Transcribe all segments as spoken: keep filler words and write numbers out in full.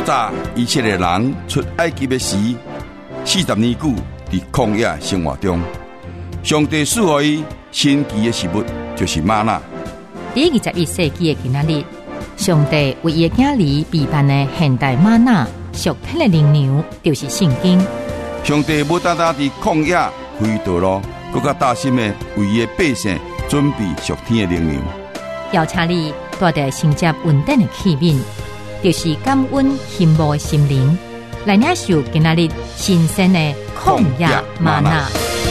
早以色列人出埃及的时，四十年久伫曠野生活中，上帝赐予伊神奇的食物，就是吗哪。 第二十一世纪的今仔日，上帝为伊的囝儿备办的现代吗哪属天的灵粮，就是圣经。 上帝不单单伫曠野开道路，更加大心的为伊的百姓准备属天的灵粮。 邀请你带着承接稳定的器皿，就是感恩羡慕的心灵，来领受今仔日新鲜的曠野吗哪。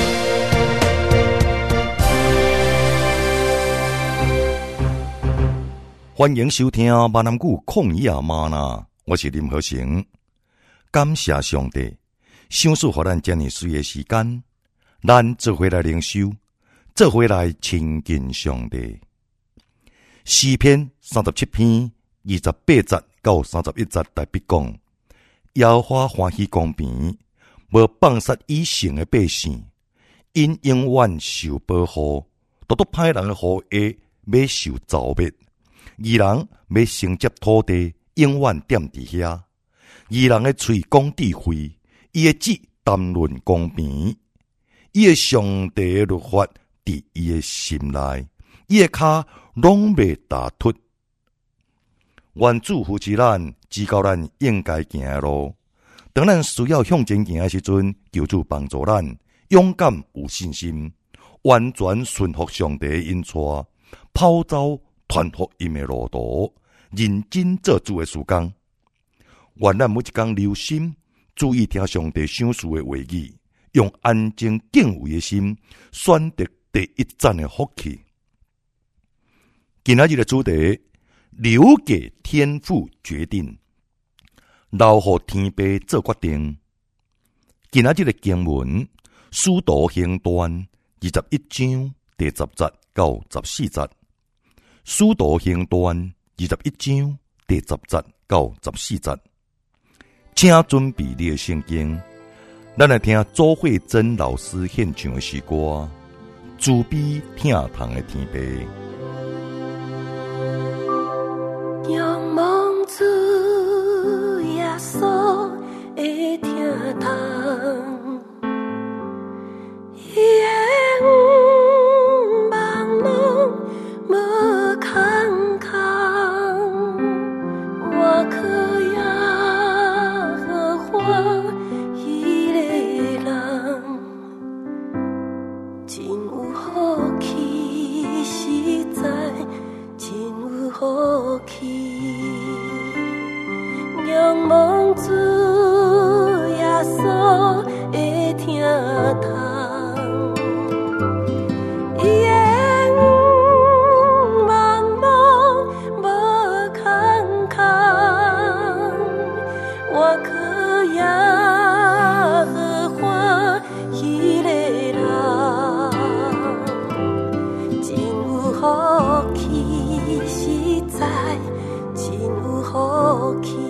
欢迎收听闽南语旷野吗哪，我是林和成。感谢上帝，赏赐予咱这么水的时间，咱做回来灵修，做回来亲近上帝。诗篇三十七篇二十八节到三十一节特别讲，耶和华欢喜公平，无放杀以性的百姓，因永远受保护，独独歹人的护卫要受造灭。义人要承接土地，永远踮伫遐。义人的喙讲智慧，伊的舌谈论公平，伊的上帝的律法伫伊的心内，伊的骹拢袂踏脱。愿主扶持咱，指教咱应该行的路。当咱需要向前行的时阵，求主帮助咱，勇敢有信心，完全顺服上帝的引带，跑走传福音的路途，认真做主的事工。愿咱每一天留心，注意听上帝赏赐的话语，用安静敬畏的心，选择第一站的福气。今仔日的主题，留给天父决定，留予天父做决定。今仔日的经文，使徒行传二十一章第十节到十四节。使徒行传二十一章第十节到十四节，请准备你的圣经，咱来听周慧珍老师献唱的诗歌《慈悲疼痛的天父》。 仰望主耶稣的疼痛，伊的五望拢无空空，我可也何况伊个人，真有福气，实在真有福气。仰望主耶稣的疼痛，伊的五望拢无空空，我可也何况伊个人，真有福气，实在真有福气。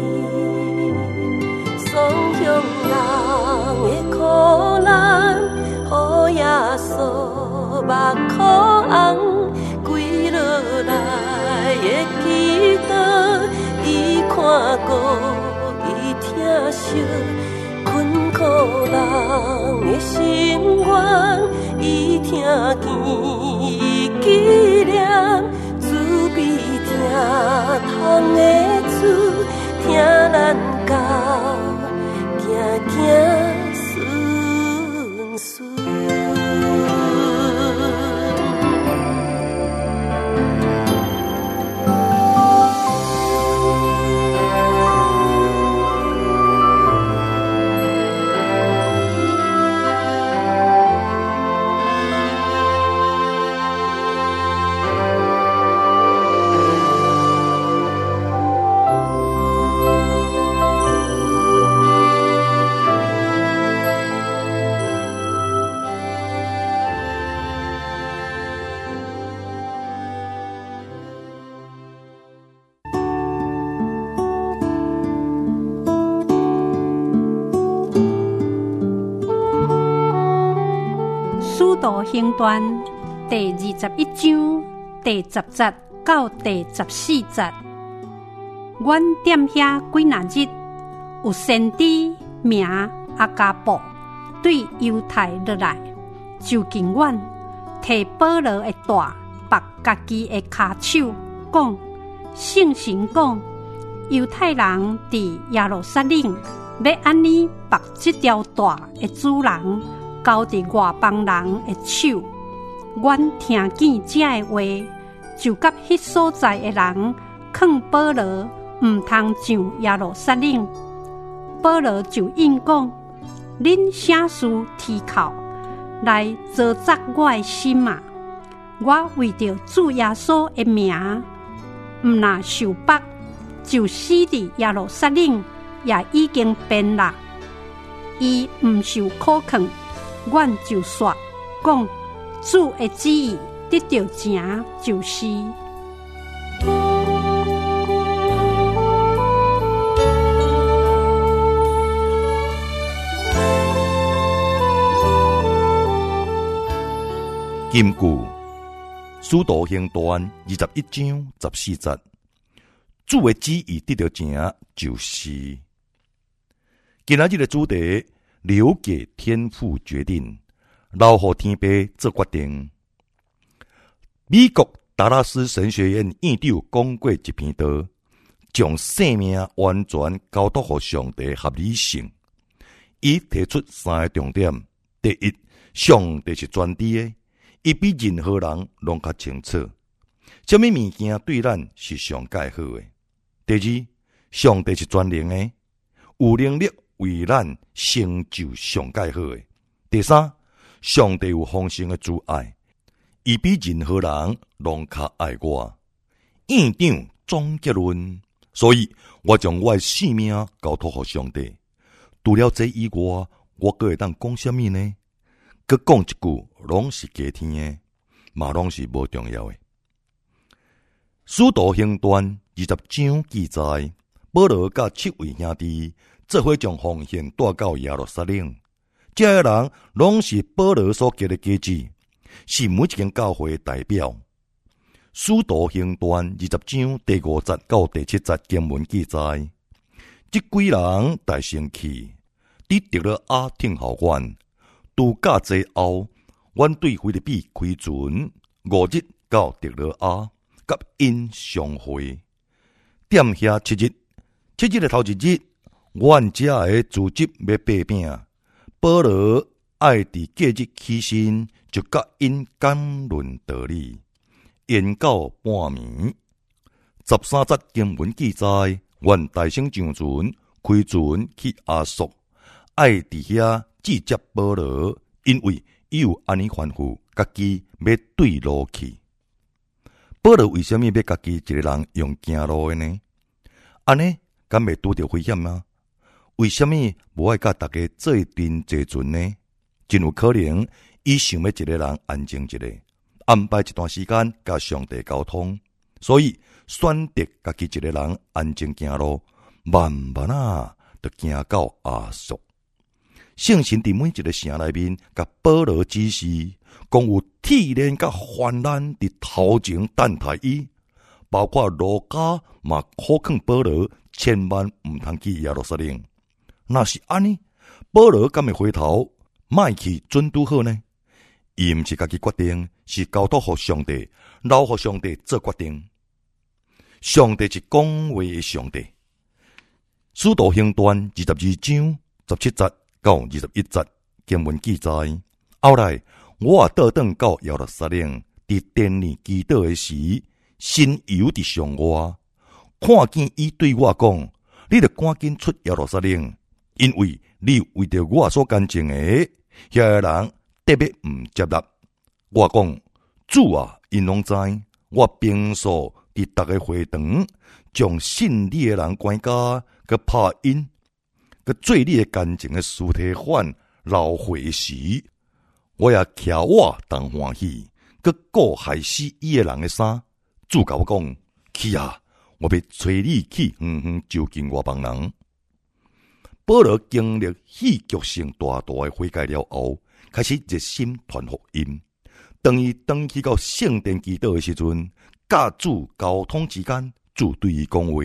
双向人的苦难，予耶稣目眶红，归落来的祈祷，伊看顾，伊听惜，困苦人的心愿，伊听见，伊纪念，慈悲疼痛的主，听咱教。行行顺顺， 使徒行传第二十一章第十节到第十四节， 阮踮遐几若日，有先知名阿加布对犹太落来，就近阮，摕保罗的带绑家己的骹手，讲圣神讲，犹太人伫耶路撒冷要安尼绑这条带的主人交伫外邦人的手。阮听见这的话，就甲迄所在的人劝保罗毋通上耶路撒冷。保罗就应讲：恁啥事提靠来糟蹋我的心啊！我为着主耶稣的名，毋若受绑，就死伫耶路撒冷也已经变啦。伊毋受苦劝，阮就说讲。主的旨意得到成就是。 金句，使徒行传二十一章十四节，主的旨意得到成就是。今仔日的主题，留给天父决定。留予天父做决定。美国达拉斯神学院院长讲过一篇道，将生命完全交托予上帝合理性。伊提出三个重点：第一，上帝是全知的，伊比任何人拢较清楚，什么物件对咱是上介好的；第二，上帝是全能的，有能力为咱成就上介好的；第三，上帝有丰盛的主爱，伊比任何人拢较爱我。院长总结论，所以我将我的性命交托予上帝。除了这以外，我阁会当讲什么呢？阁讲一句，拢是假天的，嘛拢是无重要的。使徒行传二十章记载，保罗甲七位兄弟做伙将奉献带到耶路撒冷。这些人拢是保罗所结的家子，是每一间教会的代表。使徒行传二十章第五节到第七节经文记载，这几人大生气，伫得了阿听候阮，度假节后，阮对菲律比开船，五日到得了阿，甲因相会，踮遐七日。七日的头一日，阮遮的组织要掰饼。保罗爱伫假日起身，就甲因讲论道理，研到半暝。十三节经文记载，阮大声上船，开船去阿索，爱伫遐直接保罗，因为伊有安尼吩咐，家己要对路去。保罗为什么要家己一个人用行路的呢？安尼敢袂拄着危险吗？为什么无爱甲大家做一阵坐船呢？真有可能，伊想要一个人安静一下，安排一段时间甲上帝沟通，所以选择家己一个人安静行路，慢慢啊，就行到阿索。圣神伫每一个城内面，甲保罗指示，讲有铁链甲患难伫头前等待伊，包括路加嘛苦劝保罗，千万毋通去耶路撒冷。若是安尼，保罗敢会回头卖去准拄好呢？伊毋是家己决定，是交托予上帝，留予上帝做决定。上帝是讲话的上帝。使徒行传二十二章十七节到二十一节经文记载，后来我也倒转到耶路撒冷，伫第二祈祷的时，神游伫上外，看见伊对我讲：“你着赶紧出耶路撒冷。”因为你为着我所干净的，遐个人特别毋接纳。我讲，主啊，因拢知，我平素伫逐个会堂，将信你的人关家，佮拍因，佮做你的干净的尸体犯流血时，我也徛我当欢喜，佮顾害死伊的人的衫。主甲我讲，去啊，我要催你去远远就近外邦人。保罗经历戏剧性大大的悔改了后，开始热心传福音。当伊登去到圣殿祈祷的时阵，甲主交通之间，主对伊讲话，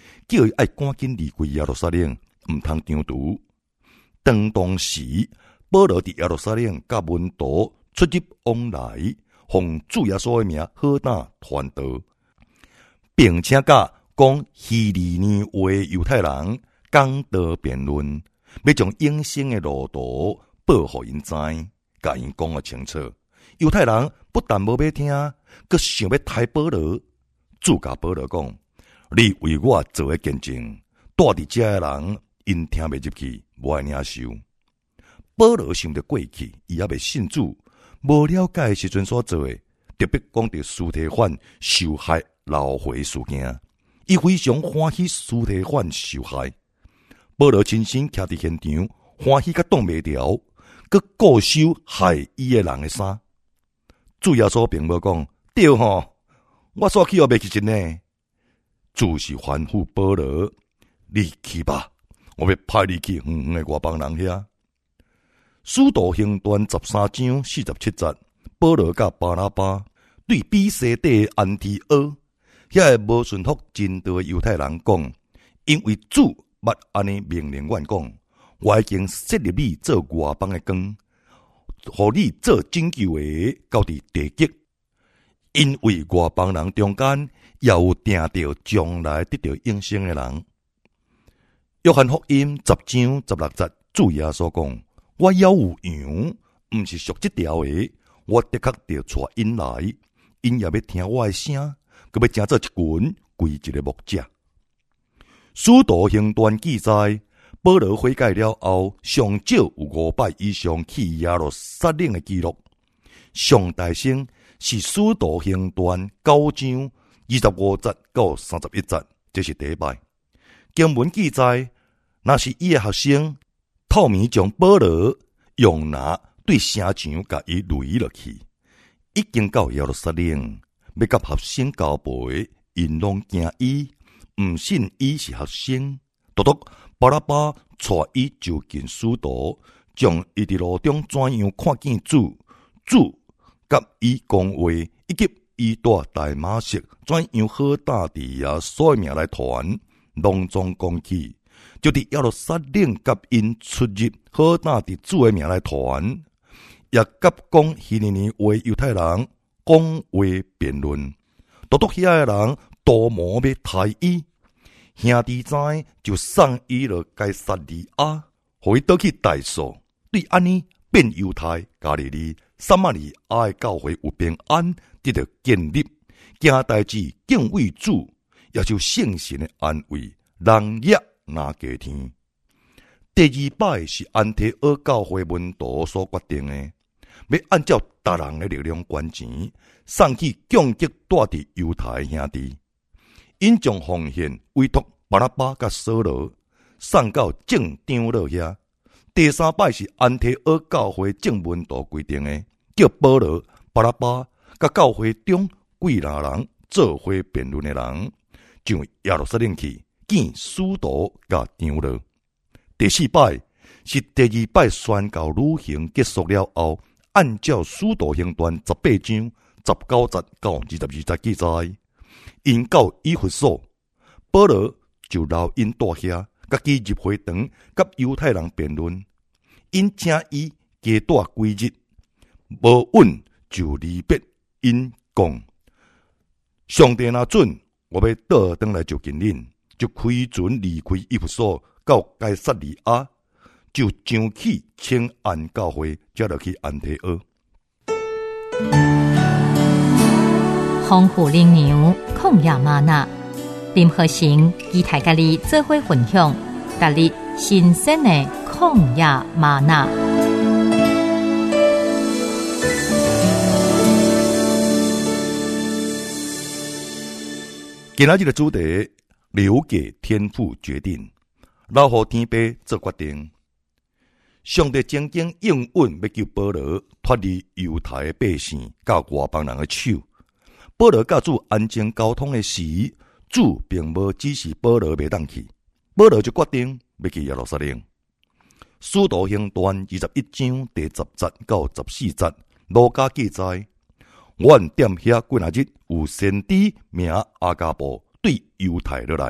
叫伊爱赶紧离开耶路撒冷，毋通张毒。当当时，保罗伫耶路撒冷甲门徒出入往来，奉主耶稣的名好胆传道，并且甲讲希利尼话的犹太人讲道辩论，要将永生的路途报互因知，甲因讲个清楚。犹太人不但无要听，阁想要杀保罗。主甲保罗讲：你为我做个见证，住伫遮的人，因听袂入去，无爱领受。保罗想着过去，伊也未信主，无了解的时阵所做的，特别讲到司提反受害流血事件，伊非常欢喜司提反受害。保罗亲身徛伫现场，欢喜甲挡袂牢，佮固守害伊的人的衫。主耶稣并无讲对吼，我所去也袂去真呢。主是吩咐保罗，你去吧，我要派你去远远的外邦人遐。使徒行传十三章四十七节，保罗甲巴拿巴对比西底安提阿遐个无顺服真道的犹太人讲，因为主捌安尼命令阮讲，我已经设立你做外邦的光，互你做拯救的到伫地极。因为外邦人中间也有定着将来得到永生的人。约翰福音十章十六节，主耶稣讲：我也有羊，毋是属这条的，我的确着带因来，因也要听我的声，佮要成做一群归一个牧者。使徒行传记载，保罗悔改了后，上少有五百以上去耶路撒冷的记录。上大声是使徒行传九章二十五节到三十一节，这是第一摆。经文记载，那是伊的学生透明将保罗用拿对城墙甲伊垒落去，已经到耶路撒冷，要甲学生交陪，因拢惊伊，毋信伊是学生。独独巴拉巴带伊就近使徒，将伊伫路中怎样看见主，主甲伊讲话，以及伊带大马色怎样好胆伫耶稣的名来传，拢总讲起，就伫耶路撒冷甲因出入，好胆伫主的名来传，也甲讲希利尼话犹太人讲话辩论，独独遐个人多谋要杀伊。兄弟知就送伊落该撒利亚，互伊倒去大数。对安尼变犹太加利利撒玛利亚的教会有平安，得到建立，行代志敬畏主，也就圣神的安慰，人也拿加天。第二摆是安提阿教会门徒所决定的，要按照达人的力量捐钱，送去攻击带伫犹太兄弟。因将奉献委托巴拉巴甲扫罗，送到正长老遐。第三摆是安提阿教会正门徒规定的，叫保罗、巴拉巴甲教会中几若人做伙辩论的人，上耶路撒冷去见使徒甲长老。第四摆是第二摆宣教旅行结束了后，按照使徒行传十八章十九节到二十二节记载。因到以弗所，保罗就留因住遐，甲伊入会堂，甲犹太人辩论。因请伊加住几日，无稳就离别。因讲：上帝若准，我要倒转来就近恁，就开船离开以弗所，到该撒利亚，就上去请安教会，才落去安提阿。 丰富灵牛抗亚玛纳林和行以台甲你做伙分享，甲你新鲜的抗亚玛纳。 今仔日的主题留给天父决定，留予天父做决定。上帝曾经应允要救保罗脱离犹太的百姓甲外邦人的手。保罗甲主安静交通的时，主并无指示保罗袂当去，保罗就决定要去耶路撒冷。使徒行传二十一章第十节到十四节，路加记载，阮踮遐几若日，有先知名阿加布对犹太落来，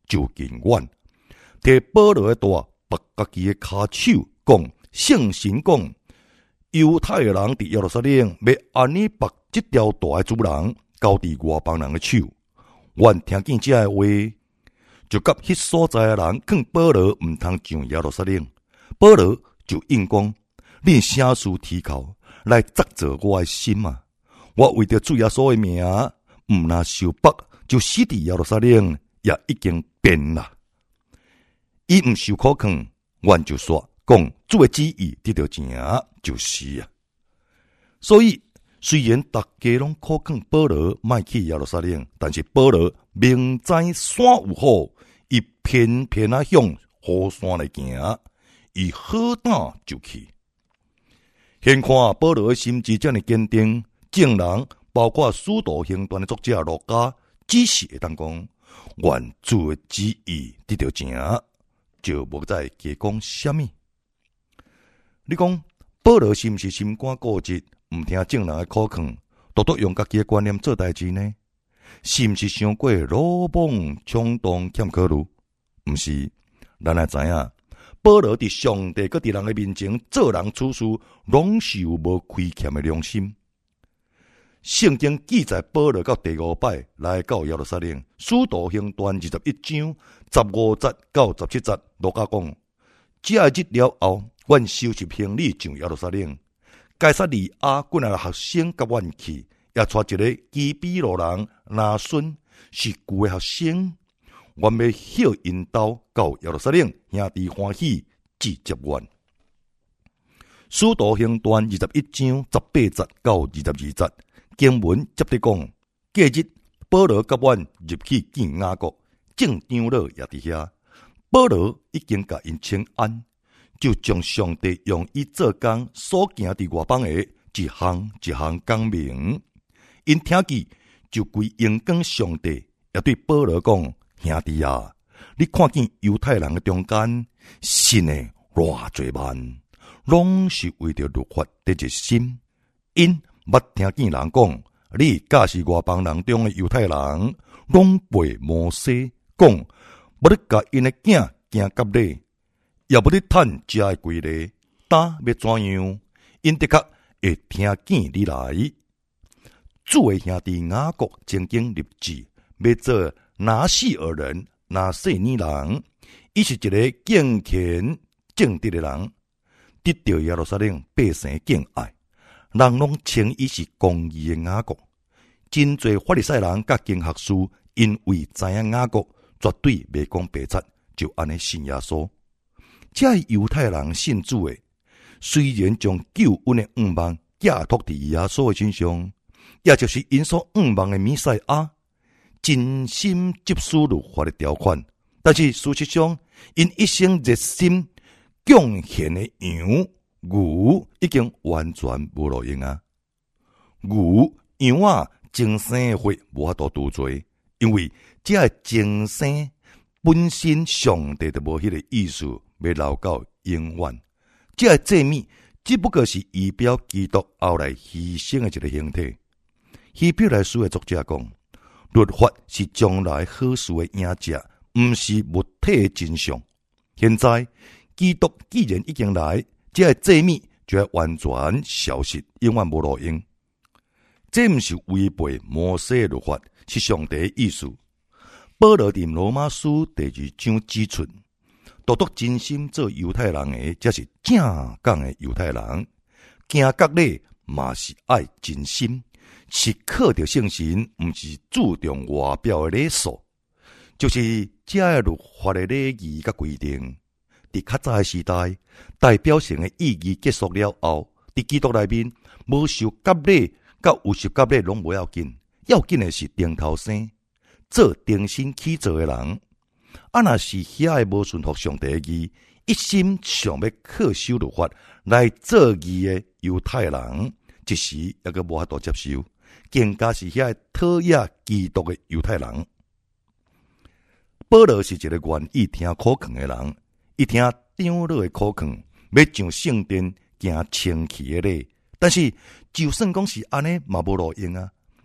就近远，摕保罗的大拔家己的骹手，讲圣神讲，犹太人伫耶路撒冷要安尼拔这条大的主人交伫外邦人的手。阮听见这的话，就甲迄所在的人劝保罗毋通上耶路撒冷。保罗就应讲：恁啥事提口来砸着我的心啊！我为着主耶稣的名，毋若受绑，就死伫耶路撒冷，也已经变啦。伊毋受苦劝，阮就说讲主的旨意得到成就是啊。所以虽然大家拢苦劝保罗莫去耶路撒冷，但是保罗明知山有虎，伊偏偏啊向虎山来行，伊好胆就去。现看保罗的心智这么坚定，证人包括使徒行传的作者路加，只是会当讲，愿主的旨意得到成，就无再加讲什么。你讲保罗是毋是心肝固执，毋听证人的苦劝，独独用家己的观念做代志呢？是毋是伤过鲁莽、冲动、欠考虑？毋是，咱也知影，保罗伫上帝佮伫人的面前做人处事，拢是有无亏欠的良心。圣经记载保罗到第五摆来到耶路撒冷，使徒行传二十一章十五节到十七节，路加讲：这日了后，阮收拾行李上耶路撒冷。该撒利亚几啊学生甲阮去，也带一个基比路人拿孙，是旧的学生。阮要歇因兜到耶路撒冷，兄弟欢喜接接阮。使徒行传二十一章十八节到二十二节，经文接着讲：隔日，保罗甲阮入去见雅各，正长老也伫遐。保罗已经甲因请安，就将上帝用伊做工所行伫外邦的一项一项讲明。因听见就归应讲上帝，也对保罗讲：兄弟啊，你看见犹太人的中间，信的偌侪万，拢是为着律法得一心。因捌听见人讲，你假是外邦人中的犹太人，拢背摩西讲，要你甲因的囝行割礼，也要你趁家的规例，打要怎样？因的确会听见你来。主的兄弟雅各曾经立志，要做拿细尔人、拿细尼人，伊是一个敬虔正直的人，得到耶路撒冷百姓敬爱，人拢称伊是公义的雅各。真侪法利赛人甲经学士，因为知影雅各绝对袂讲白贼，就安尼信耶稣。这犹太人信主的，虽然将救恩的盼望寄托伫耶稣的身上，也就是因所盼望的弥赛亚，真心接受律法的条款，但是事实上，因一生热心奉献的羊牛已经完全无路用啊！牛羊啊，精生的血无法度除罪，因为这个精生本身上帝就无迄个意思，要留到永远。这个祭物只不过是仪表基督后来牺牲的一个形体。希伯来书的作者讲，律法是将来好事的影子，毋是物体的真相。现在基督既然已经来，这个祭物就要完全消失，永远无路用。这毋是违背摩西的律法，是上帝的意思。保罗伫罗马书第二章指出，独独真心做犹太人的，才是正港的犹太人。行割礼嘛是爱真心，是靠着圣神，毋是注重外表的礼数。就是这个律法的礼仪甲规定，伫较早的时代，代表性的意义结束了后，伫基督内面，无受割礼甲有受割礼拢无要紧，要紧的是定头生。做定心起做的人，啊，若是遐个无顺服上帝的义，一心想要恪守律法来做义的犹太人，一时也个无法度接受，更加是遐个讨厌基督的犹太人。保罗是一个愿意听苦劝的人，伊听长老的苦劝，要上圣殿行清气的礼，但是就算讲是安尼，嘛无路用啊。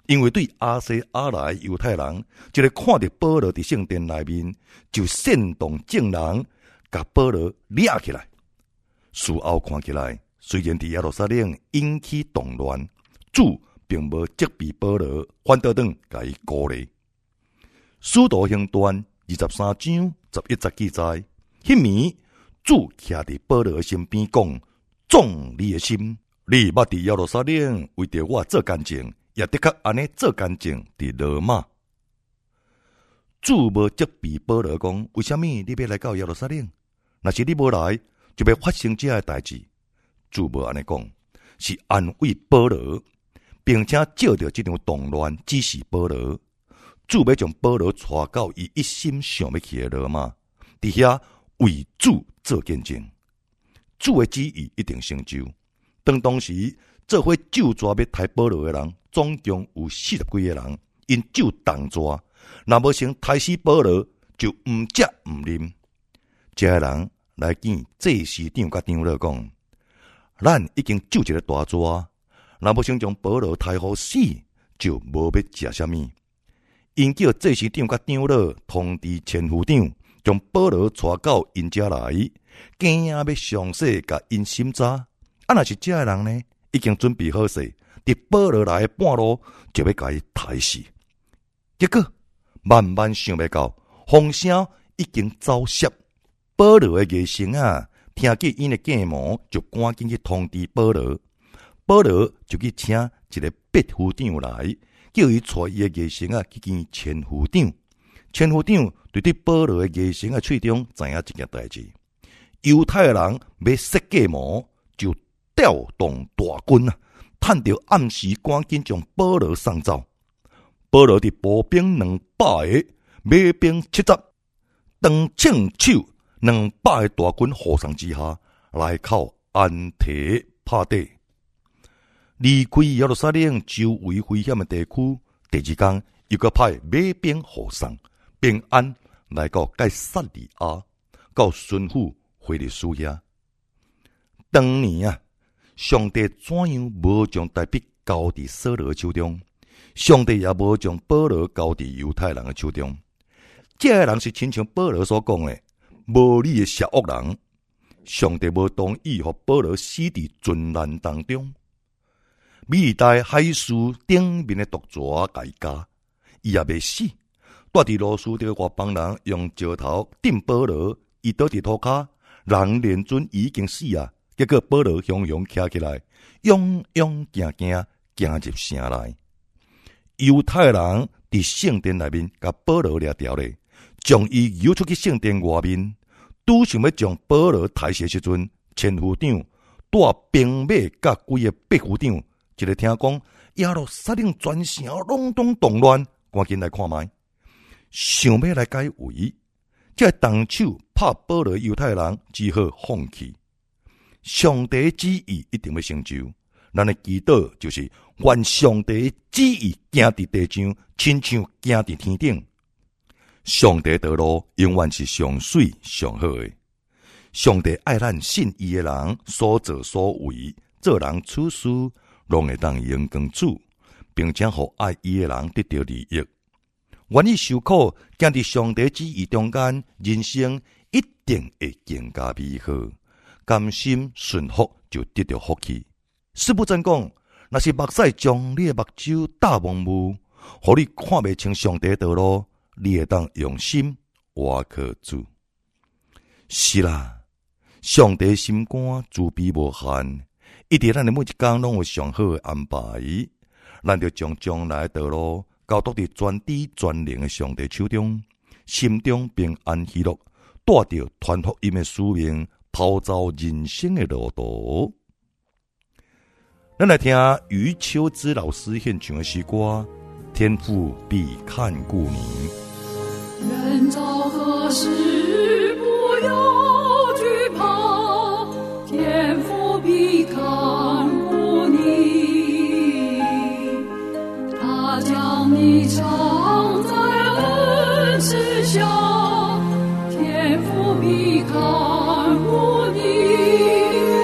因为对亚西亚来犹太人，一个看到保罗伫圣殿内面，就煽动众人，甲保罗抓起来。事后看起来，虽然伫耶路撒冷引起动乱，主并无责备保罗，反倒转甲伊鼓励。使徒行传二十三章十一节记载，迄暝主徛伫保罗身边讲：壮你的心，你捌伫耶路撒冷为着我做见证，也的确安尼做见证伫罗马。主无责备保罗讲，为什么你要来到耶路撒冷？若是你无来，就要发生这样的代志。主无安尼讲，是安慰保罗，并且照着这场动乱指示保罗。主要将保罗带到伊一心想要去的罗马，伫遐为主做见证。主的旨意一定成就。当当时做伙咒抓要杀保罗的人，总共有四十几个人，因咒动抓，若无成杀死保罗，就毋食毋啉。这个人来见祭司长甲长老讲：咱已经咒一个大抓，若无成将保罗杀好死，就无要食啥物。因叫祭司长甲长老通知千夫长，将保罗带到因家来，惊要详细甲因审查。啊，若是这个人呢，已经准备好势，伫保罗来的半路就要甲伊杀死。结果万万想袂到，风声已经走泄。保罗的外甥啊，听见因的计谋，就赶紧去通知保罗。保罗就去请一个别夫长来，叫伊带伊的外甥啊去见千夫长。千夫长对对保罗的外甥的喙中知影一件代志：犹太人要设计谋，就调动大军啊，趁着暗时赶紧将保罗送走。保罗的步兵两百个，马兵七十，当枪手两百个大军护送之下，来靠安提帕底。离开耶路撒冷周围危险的地区，第二天又搁派马兵护送，平安来到该撒利亚，到巡抚腓力斯遐。当年啊，上帝怎样无将大笔交伫扫罗手中，上帝也无将保罗交伫犹太人的手中。这个人是亲像保罗所讲的，无理的邪恶人。上帝无同意予保罗死伫尊难当中。米代海斯顶面的毒蛇甲伊咬，伊也未死，带伫罗斯的外邦人用石头钉保罗，伊倒伫土骹，人连准已经死啊。结果保罗雄雄徛起来，勇勇行行行入城内。犹太人伫圣殿内面甲保罗掠条咧，将伊游出去圣殿外面。拄想要将保罗杀死时阵，千夫长带兵马甲几个百夫长，一个听讲耶路撒冷全城拢拢动乱，赶紧来看卖，想要来解围。这动手拍保罗犹太人只好放弃。上帝旨意一定要成就，咱的祈祷就是愿上帝旨意行伫地上，亲像行伫天顶。上帝道路永远是上水上好的。上帝爱咱信伊的人所作所为，做人处事拢会当荣光主，并且互爱伊的人得到利益。愿意受苦，行伫上帝旨意中间，人生一定会更加美好。甘心顺服就得到福气。师父真讲，若是目屎将你的目睭大蒙雾，互你看袂清上帝道路，你会当用心挖靠主。是啦，上帝心肝慈悲无限，一直咱的每一天拢有上好的安排。咱就将将来的道路交托伫全知全能的上帝手中，心中平安喜乐，带着传福音的使命，跑走人生的路途。咱来听余秋枝老师献唱的诗歌《天父必看顾你》。 人遭何事不要惧怕，天父必看顾你，他将你藏在恩慈下，天父必看顾你。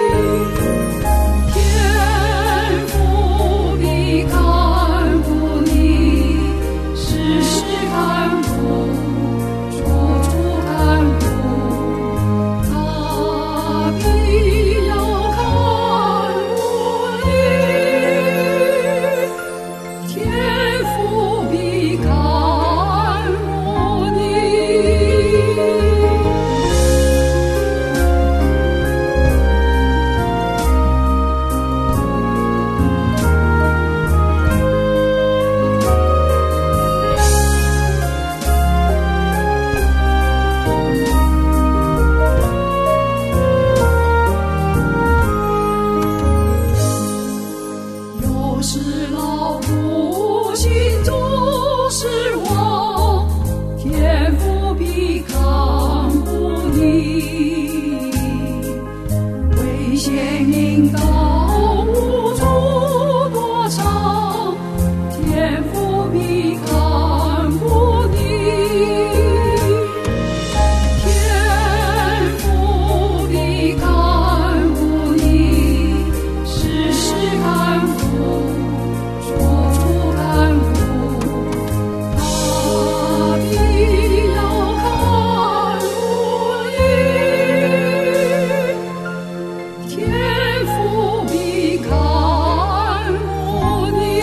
天父必看顾你。 是劳苦心中失望，天父必看顾你，危险引导无处躲藏，天父必看顾你，天父必看顾你，时时看顾，处处看顾，他必要看顾你，天父必看顾你。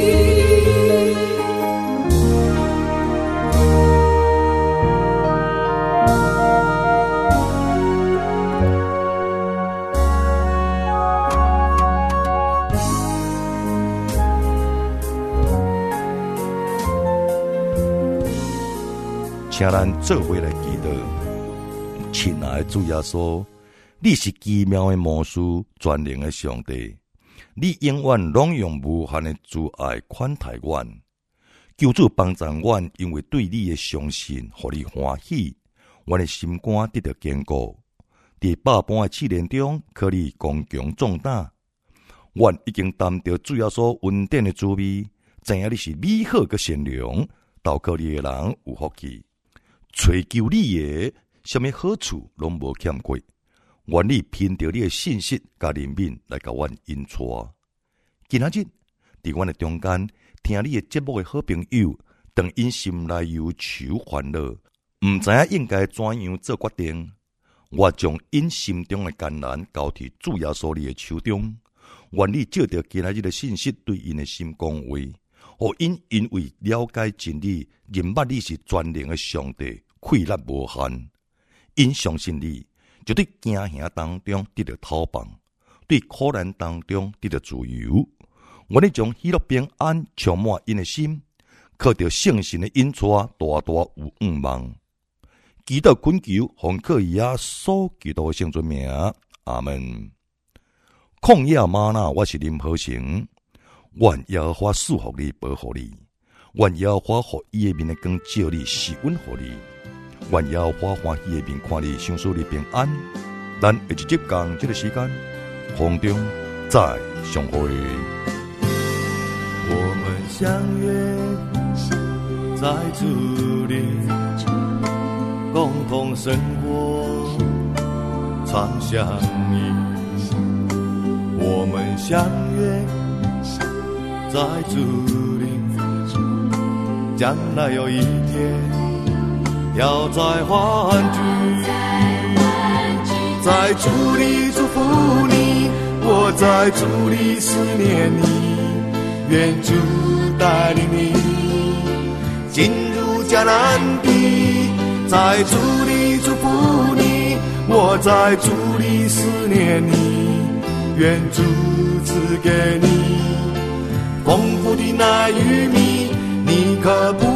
请咱做伙来祈祷。亲爱的主耶稣，你是奇妙的魔术，全能的上帝，你永远拢用无限的慈爱款待阮。求主帮助阮，因为对你的相信，互你欢喜，阮的心肝得到坚固。伫百般的试炼中，可你刚强壮胆。阮已经担着主耶稣恩典的滋味，知影你是美好个善良，投靠你的人有福气。追求你的什么好处拢无欠过，愿你凭着你的信息甲怜悯来甲阮引带。今仔日伫阮的中间听你的节目的好朋友，当因心内忧愁烦恼，毋知影应该怎样做决定。我将因心中的艰难交替主耶稣你的手中，愿你照着今仔日的信息对因的心讲话，互因因为了解真理，认捌你是全能的上帝，气力无限。因相信你，就对惊吓当中得到讨帮，对苦难当中得到自由。愿你将喜乐平安充满因的心，靠着圣神的引带，大大有愿望。祈祷恳求，奉靠耶稣基督的圣尊名，阿门。旷野吗哪，我是林和成。愿耶和华赐福你，保护你。愿耶和华互伊的面的光照你，施恩互你。愿耶和华欢喜的面看你，享受你平安。咱下一集讲这个时间，空中再相会。 我们相约在主里，共同生活，常相依。我们相约在主里，将来有一天要再欢聚，在主里祝福你，我在主里思念你。愿主带领你进入迦南地，在主里祝福你，我在主里思念你。愿主赐给你丰富的奶与米，你可不